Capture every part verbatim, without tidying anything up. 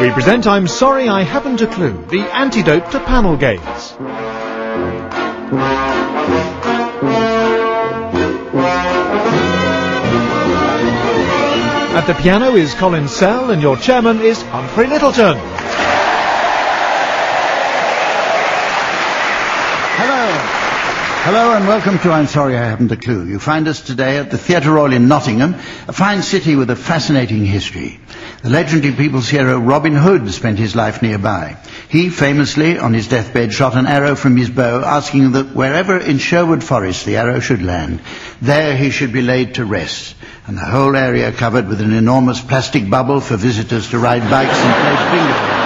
We present I'm Sorry I Haven't a Clue, the antidote to panel games. At the piano is Colin Sell and your chairman is Humphrey Littleton. Hello and welcome to I'm Sorry I Haven't a Clue. You find us today at the Theatre Royal in Nottingham, a fine city with a fascinating history. The legendary people's hero Robin Hood spent his life nearby. He famously, on his deathbed, shot an arrow from his bow, asking that wherever in Sherwood Forest the arrow should land, there he should be laid to rest, and the whole area covered with an enormous plastic bubble for visitors to ride bikes and play bingo.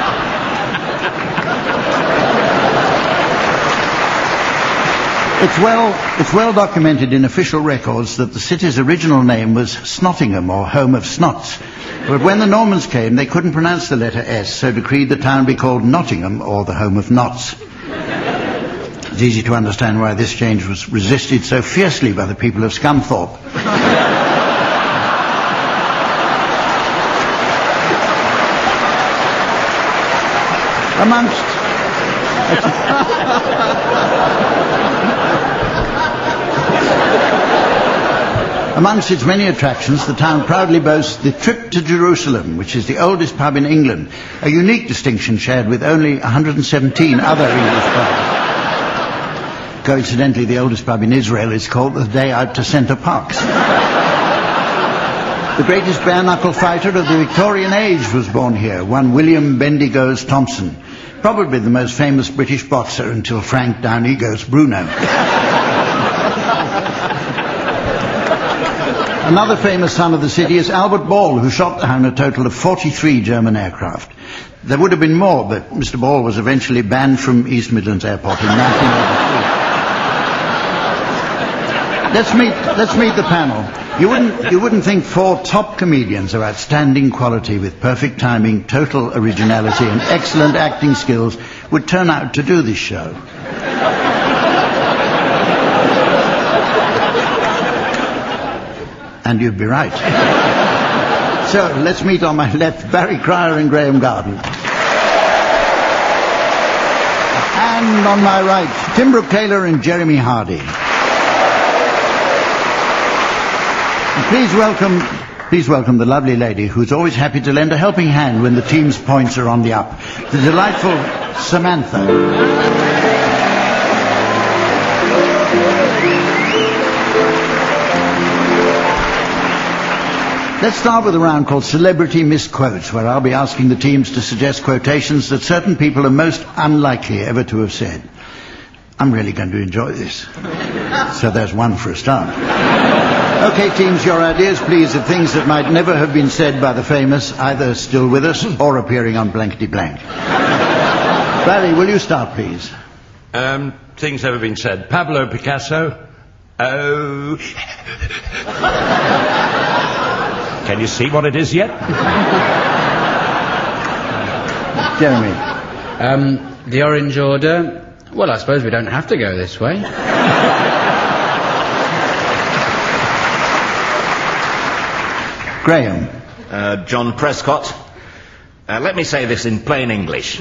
It's well, it's well documented in official records that the city's original name was Snottingham, or Home of Snots. But when the Normans came, they couldn't pronounce the letter S, so decreed the town be called Nottingham, or the Home of Knots. It's easy to understand why this change was resisted so fiercely by the people of Scunthorpe. Amongst... Amongst its many attractions, the town proudly boasts the Trip to Jerusalem, which is the oldest pub in England, a unique distinction shared with only one hundred seventeen other English pubs. Coincidentally, the oldest pub in Israel is called the Day Out to Center Parks. The greatest bare-knuckle fighter of the Victorian age was born here, one William Bendigos Thompson, probably the most famous British boxer until Frank Down-Egos Bruno. Another famous son of the city is Albert Ball, who shot down a total of forty-three German aircraft. There would have been more, but Mister Ball was eventually banned from East Midlands Airport in nineteen eighty-three. Let's meet, let's meet the panel. You wouldn't, you wouldn't think four top comedians of outstanding quality with perfect timing, total originality and excellent acting skills would turn out to do this show. And you'd be right. So, let's meet on my left Barry Cryer and Graham Garden. And on my right, Tim Brooke Taylor and Jeremy Hardy. And please welcome, please welcome the lovely lady who's always happy to lend a helping hand when the team's points are on the up, the delightful Samantha. Let's start with a round called Celebrity Misquotes, where I'll be asking the teams to suggest quotations that certain people are most unlikely ever to have said. I'm really going to enjoy this. So there's one for a start. Okay, teams, your ideas, please, of things that might never have been said by the famous, either still with us or appearing on Blankety Blank. Barry, will you start, please? Um, things ever been said. Pablo Picasso. Oh... Can you see what it is yet? Jeremy. Um, the Orange Order. Well, I suppose we don't have to go this way. Graham. Uh, John Prescott. Uh, let me say this in plain English.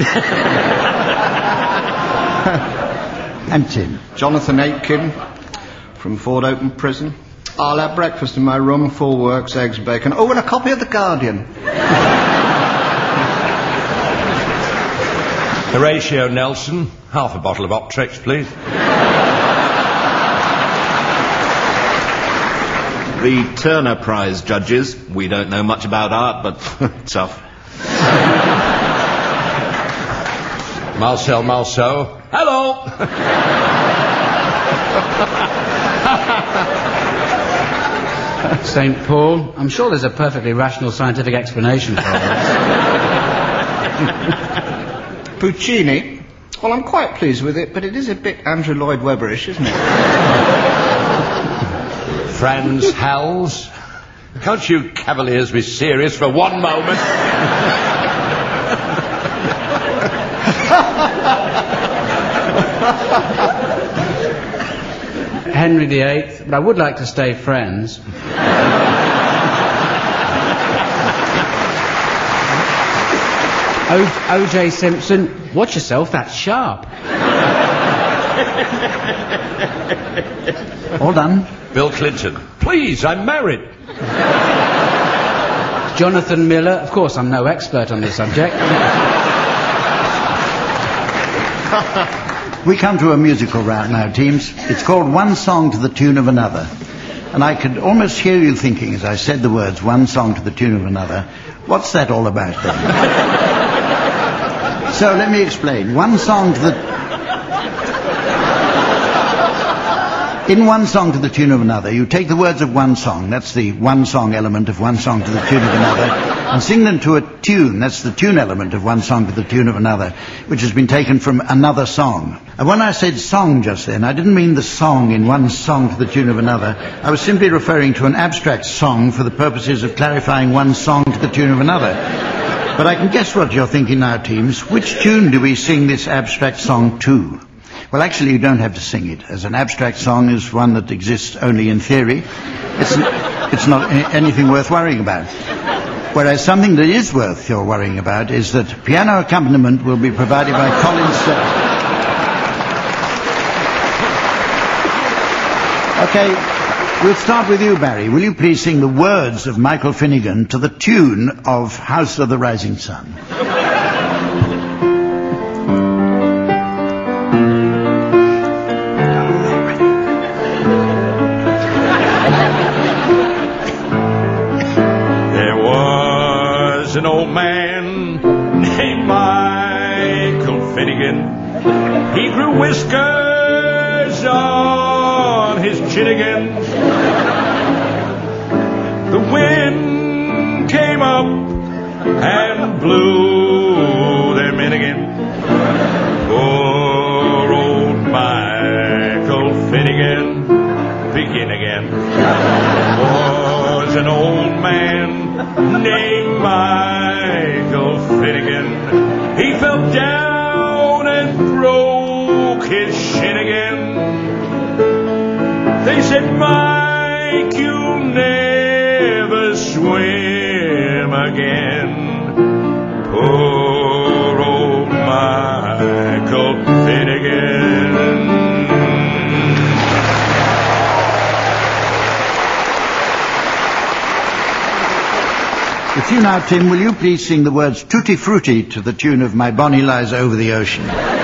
And Tim. Jonathan Aitken from Ford Open Prison. I'll have breakfast in my room, full works, eggs, bacon. Oh, and a copy of The Guardian. Horatio Nelson. Half a bottle of Optrex, please. The Turner Prize judges. We don't know much about art, but tough. Marcel Marceau. Hello! Saint Paul. I'm sure there's a perfectly rational scientific explanation for this. Puccini. Well, I'm quite pleased with it, but it is a bit Andrew Lloyd Webberish, isn't it? Franz Hals. Can't you cavaliers be serious for one moment? Henry the Eighth, but I would like to stay friends. O J Simpson, watch yourself, that's sharp. All done. Bill Clinton, please, I'm married. Jonathan Miller, of course, I'm no expert on the subject. We come to a musical round now, teams. It's called One Song to the Tune of Another. And I could almost hear you thinking, as I said the words, one song to the tune of another, what's that all about then? So let me explain. One song to the... In one song to the tune of another, you take the words of one song, that's the one song element of one song to the tune of another, and sing them to a tune, that's the tune element of one song to the tune of another, which has been taken from another song. And when I said song just then, I didn't mean the song in one song to the tune of another. I was simply referring to an abstract song for the purposes of clarifying one song to the tune of another. But I can guess what you're thinking now, teams. Which tune do we sing this abstract song to? Well, actually, you don't have to sing it, as an abstract song is one that exists only in theory. It's, it's not anything worth worrying about. Whereas something that is worth your worrying about is that piano accompaniment will be provided by Colin Sell. Okay, we'll start with you, Barry. Will you please sing the words of Michael Finnegan to the tune of House of the Rising Sun? An old man named Michael Finnegan. He grew whiskers on his chin again. The wind came up and blew them in again. Poor old Michael Finnegan, begin again. Was an old man named Michael Finnegan. He fell down and broke his shin again. They said, Mike, you'll never swim again. Poor old Michael Finnegan. With you now, Tim, will you please sing the words Tutti Frutti to the tune of My Bonnie Lies Over the Ocean?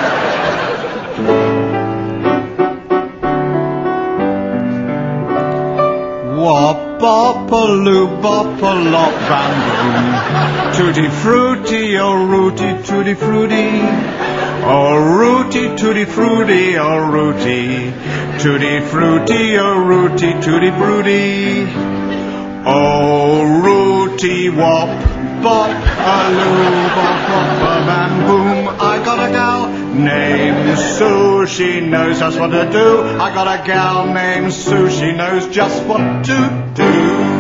Wop-bop-a-loop-bop-a-lop bam boom. Tutti Frutti, oh rooty, tutti frutti. Oh rooty, tutti frutti, oh rooty. Tutti frutti, oh rooty, tutti frutti. Oh, rooty wop, bop, a loo, bop, bop, a bam, boom. I got a gal named Sue, she knows just what to do. I got a gal named Sue, she knows just what to do.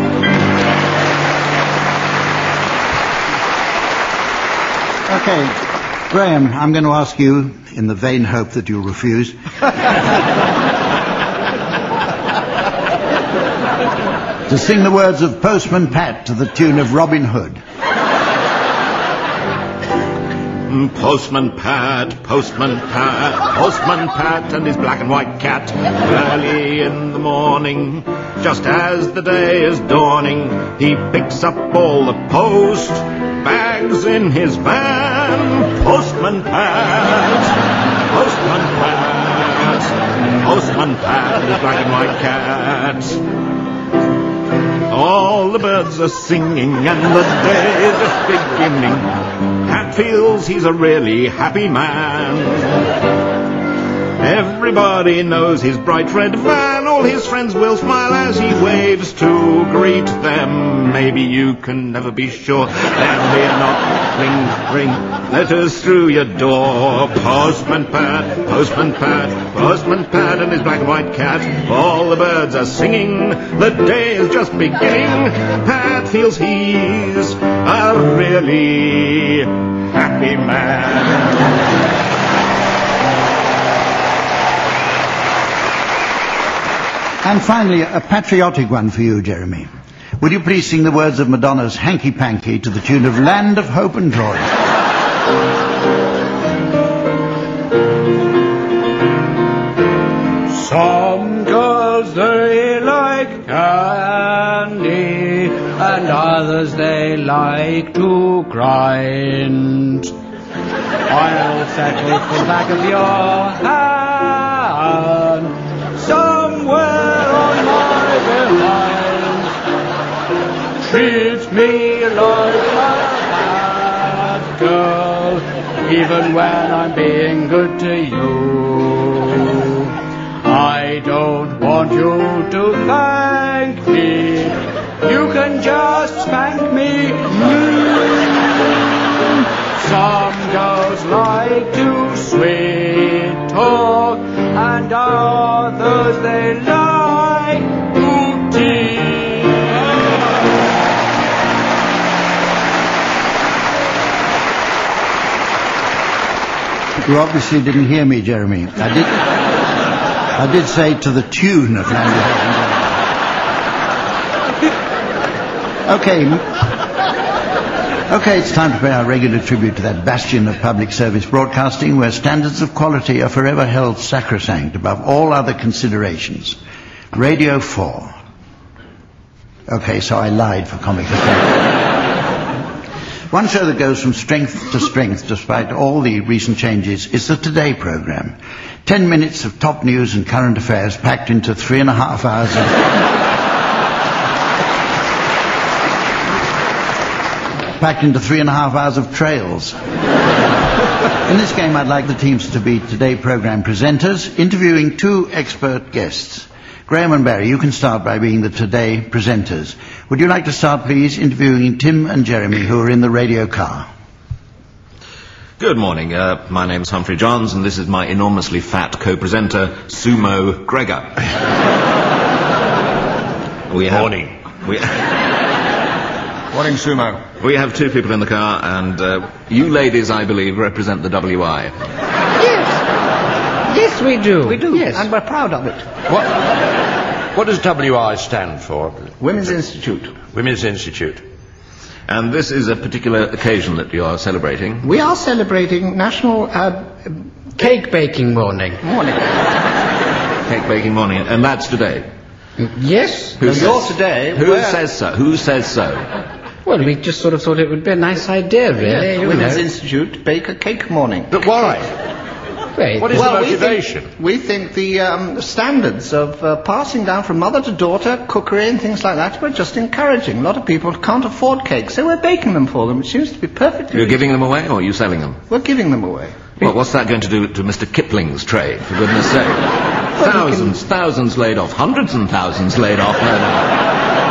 Okay, Graham, I'm going to ask you, in the vain hope that you'll refuse, to sing the words of Postman Pat to the tune of Robin Hood. Postman Pat, Postman Pat, Postman Pat and his black and white cat. Early in the morning, just as the day is dawning, he picks up all the post bags in his van. Postman Pat, Postman Pat, Postman Pat and his black and white cat. All the birds are singing and the day is just beginning. Pat feels he's a really happy man. Everybody knows his bright red van. All his friends will smile as he waves to greet them. Maybe you can never be sure. There'll be a knock, ring, ring, letters through your door. Postman Pat, Postman Pat, Postman Pat and his black and white cat. All the birds are singing. The day is just beginning. Pat feels he's a really happy man. And finally, a patriotic one for you, Jeremy. Will you please sing the words of Madonna's Hanky Panky to the tune of Land of Hope and Joy? Some girls they like candy, and others they like to grind. I'll settle for the back of your hand, somewhere on my behind. Treat me like a bad girl, even when I'm being good to you. I don't want you to thank me. You can just spank me. Mm. Some girls like to sweet talk, and others they like to tease. You obviously didn't hear me, Jeremy. I did. I did say to the tune of Landy Hogan. Okay. Okay, it's time to pay our regular tribute to that bastion of public service broadcasting where standards of quality are forever held sacrosanct above all other considerations. Radio four. Okay, so I lied for comic effect. One show that goes from strength to strength despite all the recent changes is the Today programme. Ten minutes of top news and current affairs packed into three and a half hours of... packed into three and a half hours of trails. In this game, I'd like the teams to be Today programme presenters, interviewing two expert guests. Graham and Barry, you can start by being the Today presenters. Would you like to start, please, interviewing Tim and Jeremy, who are in the radio car? Good morning. Uh, my name's Humphrey Johns, and this is my enormously fat co-presenter, Sumo Gregor. we have, Morning. We, Morning, Sumo. we have two people in the car, and uh, you ladies, I believe, represent the W I. Yes. Yes, we do. We do, Yes. and we're proud of it. What, what does W I stand for? Women's Institute. Women's Institute. And this is a particular occasion that you are celebrating. We are celebrating National uh, Cake baking morning. Morning. Cake baking morning, and that's today. Yes. Who Now, says, you're today, Who we're- says so? Who says so? Well, we just sort of thought it would be a nice idea, really. Yes, you Women's know. Institute bake a cake morning. But why? Great. What is well, the we motivation? think, we think the um, standards of uh, passing down from mother to daughter, cookery and things like that, we're just encouraging. A lot of people can't afford cakes, so we're baking them for them. It seems to be perfectly... You're giving them away, or are you selling them? We're giving them away. Well, what's that going to do to Mister Kipling's trade, for goodness sake? Thousands, thousands laid off, hundreds and thousands laid off. No, no.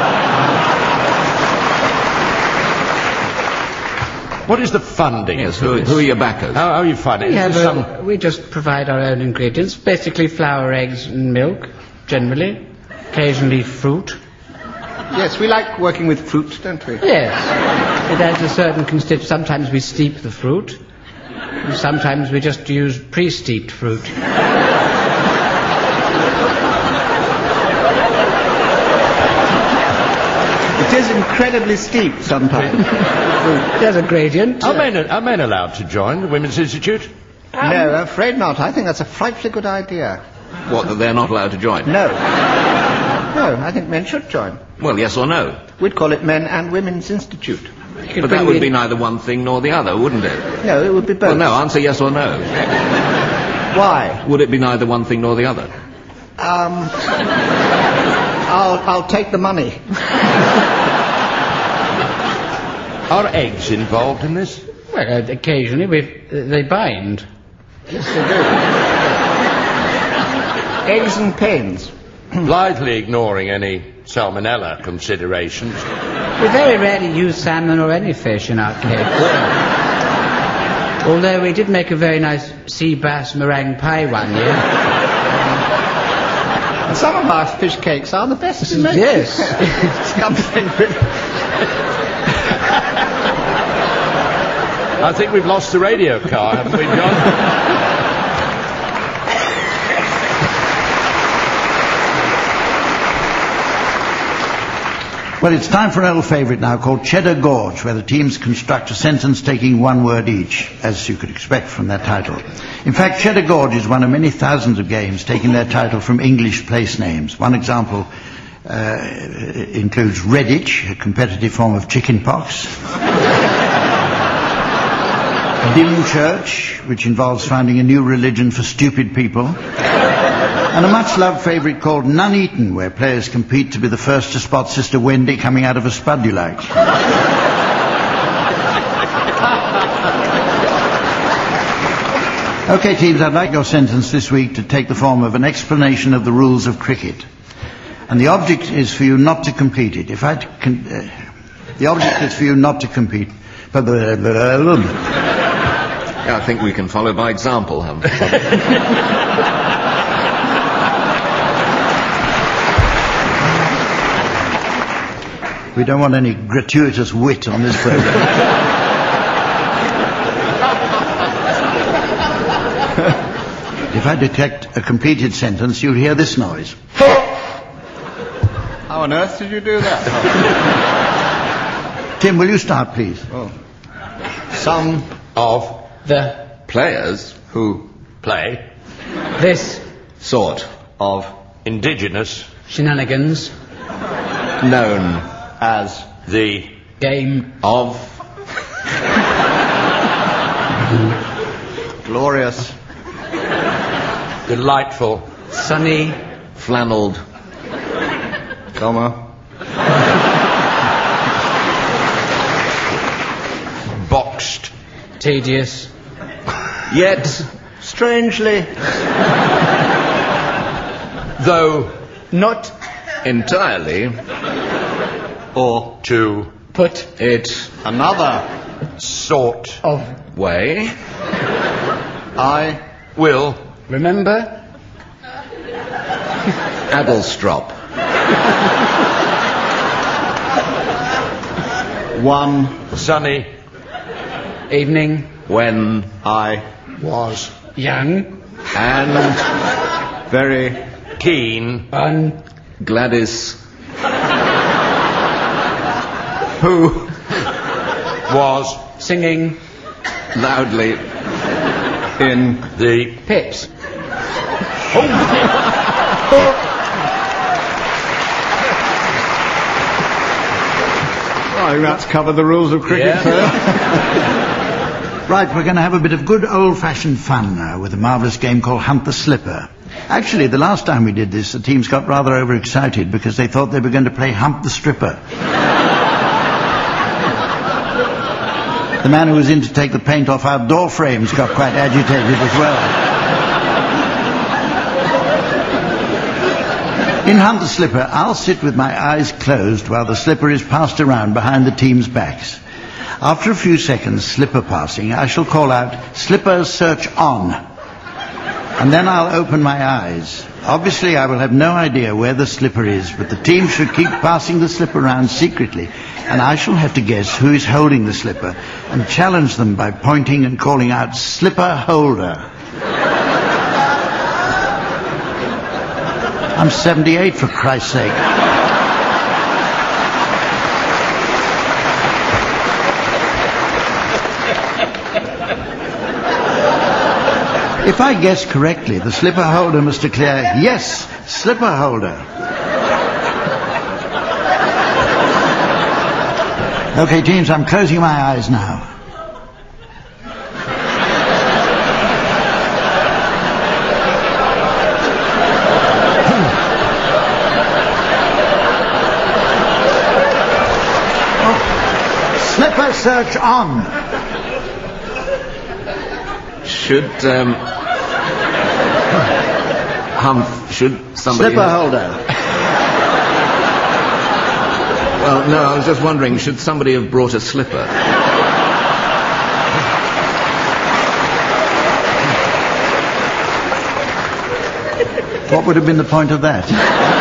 What is the funding? Yes, for who, this? who are your backers? How, how are you funding? We, Is have there a- some... we just provide our own ingredients, basically flour, eggs and milk, generally. Occasionally fruit. Yes, we like working with fruit, don't we? Yes. It has a certain constituent. Sometimes we steep the fruit. And sometimes we just use pre-steeped fruit. It is incredibly steep sometimes. There's a gradient. Are men, are men allowed to join the Women's Institute? No, I'm afraid not. I think that's a frightfully good idea. What, that they're not allowed to join? No. No, I think men should join. Well, yes or no? We'd call it Men and Women's Institute. You could But bring that would the- be neither one thing nor the other, wouldn't it? No, it would be both. Well, no, answer yes or no. Why? Would it be neither one thing nor the other? Um, I'll, I'll take the money. Are eggs involved in this? Well, uh, occasionally we uh, they bind. Yes, they do. Eggs and pains. Blithely ignoring any salmonella considerations. We very rarely use salmon or any fish in our cakes. Although we did make a very nice sea bass meringue pie one year. And some of our fish cakes are the best in Yes. Something really- I think we've lost the radio car, haven't we, John? Well, it's time for an old favourite now called Cheddar Gorge, where the teams construct a sentence taking one word each, as you could expect from that title. In fact, Cheddar Gorge is one of many thousands of games taking their title from English place names. One example uh, includes Redditch, a competitive form of chickenpox. Dymchurch, which involves founding a new religion for stupid people. And a much-loved favourite called Nuneaton, where players compete to be the first to spot Sister Wendy coming out of a spudulite. OK, teams, I'd like your sentence this week to take the form of an explanation of the rules of cricket. And the object is for you not to complete it. If I... Con- uh, the object is for you not to compete. I think we can follow by example, haven't we? We don't want any gratuitous wit on this program. If I detect a completed sentence, you'll hear this noise. How on earth did you do that? Tim, will you start, please? Oh. Some Of The Players who play this sort of indigenous shenanigans known as the game of glorious delightful sunny flannelled comma boxed tedious yet strangely though not entirely or to put it another sort of way I will remember Addlestrop one sunny evening when I was young and very keen fun Gladys who was singing loudly in the pips I think that's covered the rules of cricket, Yeah. sir. Right, we're going to have a bit of good old-fashioned fun now with a marvellous game called Hunt the Slipper. Actually, the last time we did this, the teams got rather overexcited because they thought they were going to play Hump the Stripper. The man who was in to take the paint off our door frames got quite agitated as well. In Hunt the Slipper, I'll sit with my eyes closed while the slipper is passed around behind the team's backs. After a few seconds slipper passing, I shall call out, "Slipper search on." And then I'll open my eyes. Obviously, I will have no idea where the slipper is, but the team should keep passing the slipper around secretly, and I shall have to guess who is holding the slipper and challenge them by pointing and calling out, "Slipper holder." I'm seventy-eight, for Christ's sake. If I guess correctly, the slipper holder must declare, "Yes, slipper holder." Okay, teams, I'm closing my eyes now. Oh, slipper search on. should um hum should somebody Slipper holder. Well, no, I was just wondering, should somebody have brought a slipper? What would have been the point of that?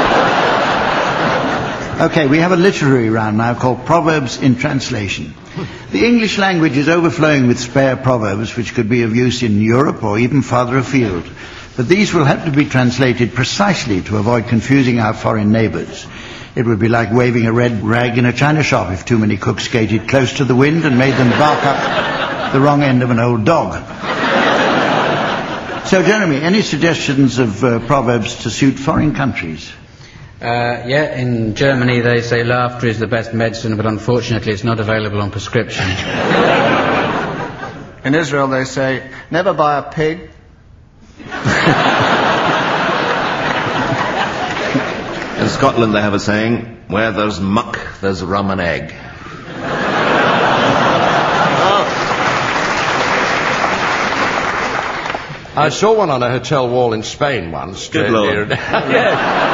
Okay, we have a literary round now called Proverbs in Translation. The English language is overflowing with spare proverbs which could be of use in Europe or even farther afield. But these will have to be translated precisely to avoid confusing our foreign neighbours. It would be like waving a red rag in a china shop if too many cooks skated close to the wind and made them bark up the wrong end of an old dog. So, Jeremy, any suggestions of uh, proverbs to suit foreign countries? Uh, yeah, in Germany they say laughter is the best medicine, but unfortunately it's not available on prescription. In Israel they say, never buy a pig. In Scotland they have a saying, where there's muck, there's rum and egg. I saw one on a hotel wall in Spain once. Good uh, Lord. near- yeah.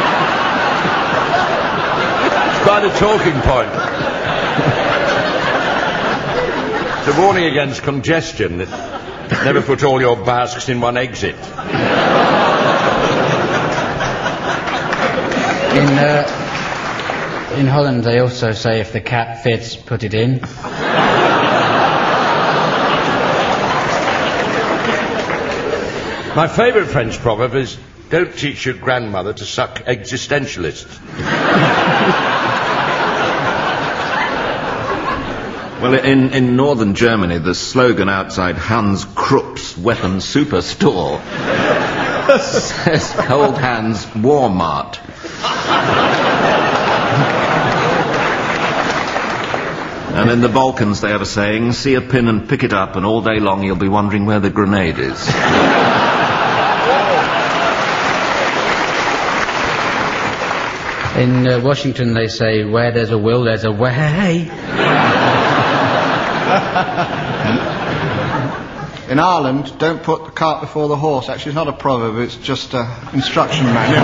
It's quite a talking point. It's a warning against congestion. That never put all your basques in one exit. In, uh, in Holland they also say if the cat fits, put it in. My favourite French proverb is, don't teach your grandmother to suck existentialists. Well, in, in northern Germany, the slogan outside Hans Krupp's weapons superstore says, hold hands, war mart. And in the Balkans, they have a saying, see a pin and pick it up, and all day long you'll be wondering where the grenade is. In uh, Washington they say, where there's a will, there's a way. In Ireland, don't put the cart before the horse. Actually, it's not a proverb, it's just an instruction manual.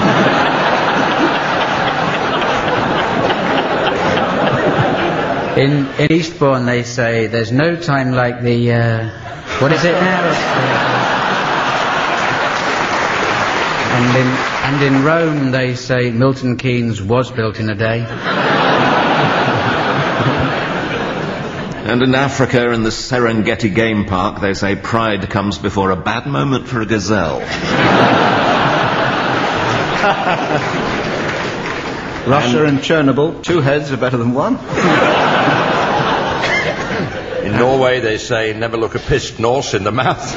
In, in Eastbourne they say, there's no time like the, uh, what is it now? It's, uh, and, in, and in Rome they say, Milton Keynes was built in a day. And in Africa, in the Serengeti Game Park, they say pride comes before a bad moment for a gazelle. Russia and Chernobyl, two heads are better than one. In Norway they say, never look a pissed Norse in the mouth.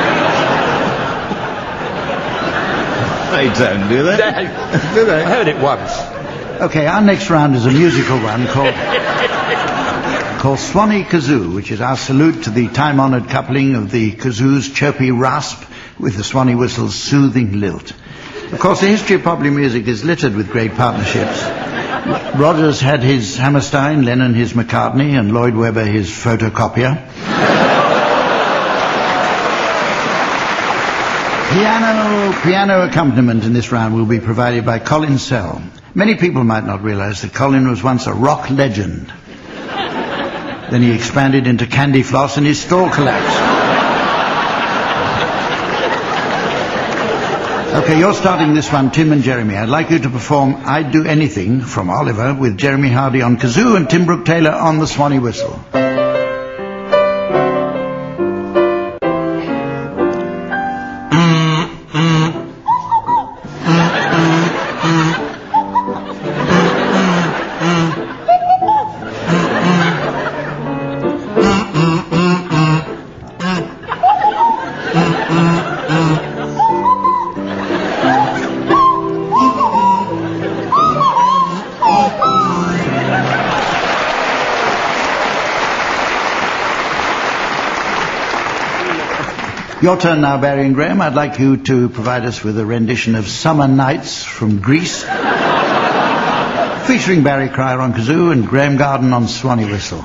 They don't, do they? Do they? I heard it once. Okay, our next round is a musical one called... called Swanee Kazoo, which is our salute to the time-honoured coupling of the kazoo's chirpy rasp with the Swanee whistle's soothing lilt. Of course, the history of popular music is littered with great partnerships. Rodgers had his Hammerstein, Lennon his McCartney, and Lloyd Webber his photocopier. Piano, piano accompaniment in this round will be provided by Colin Sell. Many people might not realise that Colin was once a rock legend. Then he expanded into Candy Floss and his store collapsed. Okay, you're starting this one, Tim and Jeremy. I'd like you to perform I'd Do Anything from Oliver with Jeremy Hardy on kazoo and Tim Brooke Taylor on the Swanee whistle. Your turn now, Barry and Graham. I'd like you to provide us with a rendition of Summer Nights from Greece, featuring Barry Cryer on kazoo and Graham Garden on Swanee whistle.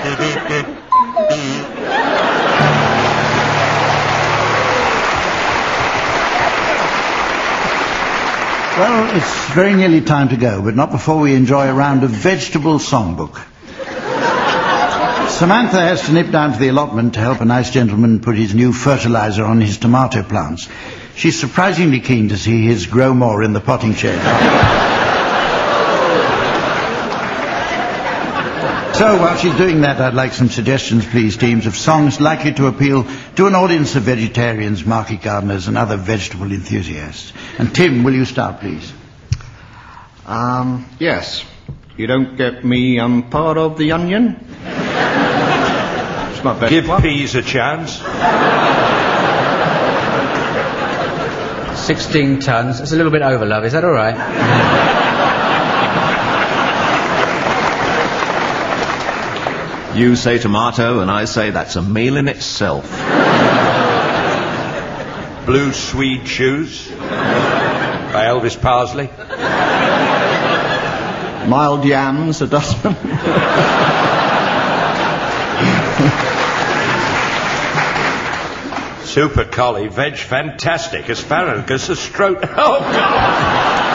Well, it's very nearly time to go, but not before we enjoy a round of vegetable songbook. Samantha has to nip down to the allotment to help a nice gentleman put his new fertilizer on his tomato plants. She's surprisingly keen to see his grow more in the potting shed. So while she's doing that, I'd like some suggestions, please, teams, of songs likely to appeal to an audience of vegetarians, market gardeners and other vegetable enthusiasts. And Tim, will you start, please? Um, yes. You don't get me, I'm part of the onion. It's my best Give one. peas a chance. Sixteen tons. That's a little bit over, love. Is that all right? You say tomato, and I say that's a meal in itself. Blue Swede Shoes by Elvis Parsley. Mild yams, a dozen. Super collie, veg fantastic, asparagus, a stroke. Oh, God!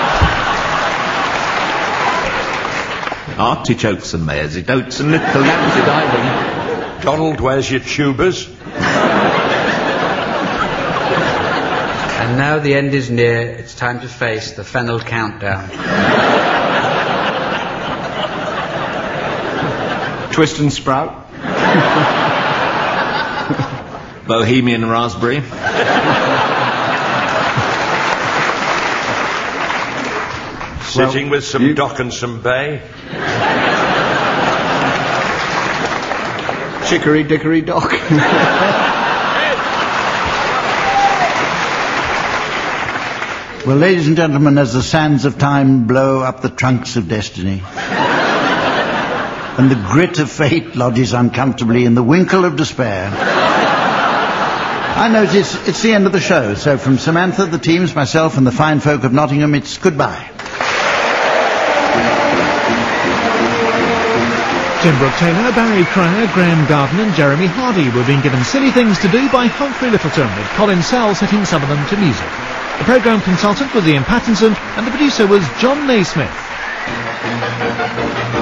Artichokes and mayors, oats and little yams in Ireland. Donald, where's your tubers? And now the end is near. It's time to face the Fennel countdown. Twist and sprout. Bohemian raspberry. Sitting with some you- dock and some bay. Chicory dickory dock. Well, ladies and gentlemen, as the sands of time blow up the trunks of destiny, and the grit of fate lodges uncomfortably in the winkle of despair, I notice it's the end of the show. So from Samantha, the teams, myself and the fine folk of Nottingham, it's goodbye. Tim Brooke-Taylor, Barry Cryer, Graham Garden and Jeremy Hardy were being given Silly Things to Do by Humphrey Littleton, with Colin Sell setting some of them to music. The programme consultant was Ian Pattinson and the producer was John Naismith.